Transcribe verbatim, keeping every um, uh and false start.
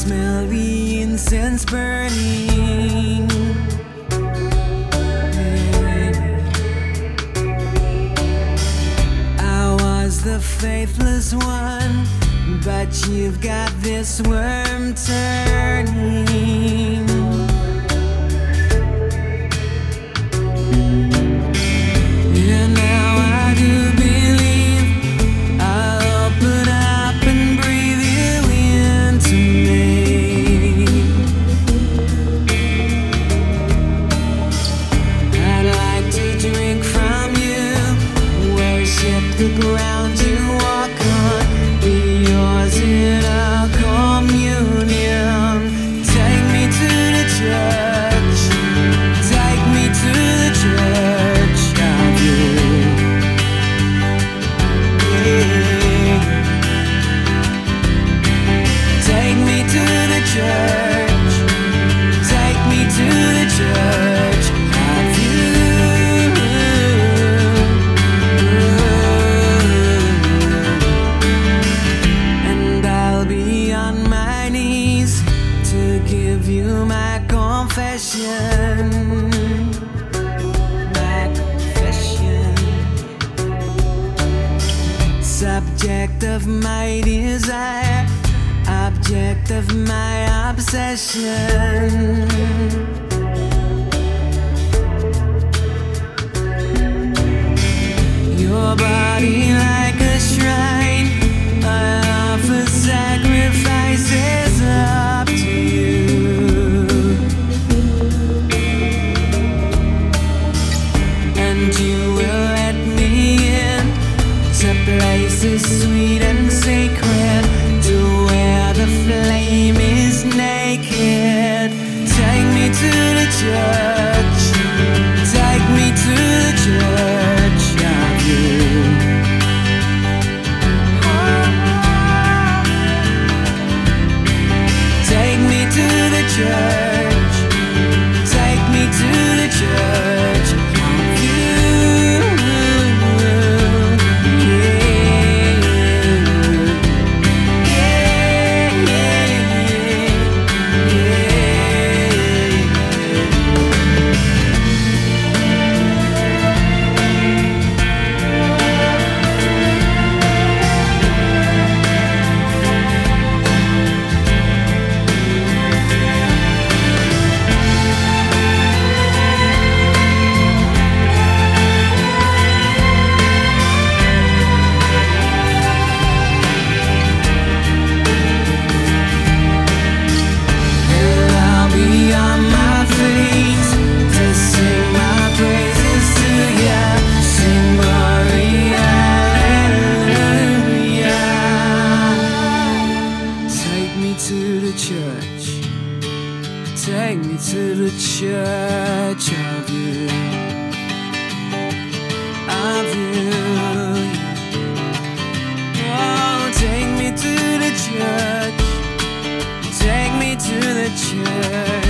smell the incense burning. I was the faithless one, but you've got this worm turning. And now I do believe I'll open up and breathe you into me. I'd like to drink from you, worship the ground you walk on, be yours in our communion. Take me to the church, take me to the church of you. Yeah. Take me to the church, take me to the church of you. And I'll be on my knees to give you my confession, my confession. Subject of my desire, object of my obsession. Your body like a shrine, I offer sacrifices up to you. And you will let me in to places sweet and sacred, to where the flame is naked. Take me to the church, take me to the church of you. Take me to the church, take me to the church of you. Yeah, yeah, yeah, yeah. And I'll be on my feet to sing my praises to ya, sing glory, hallelujah. Take me to the church, take me to the church of you, of you. Oh, take me to the church, take me to the church.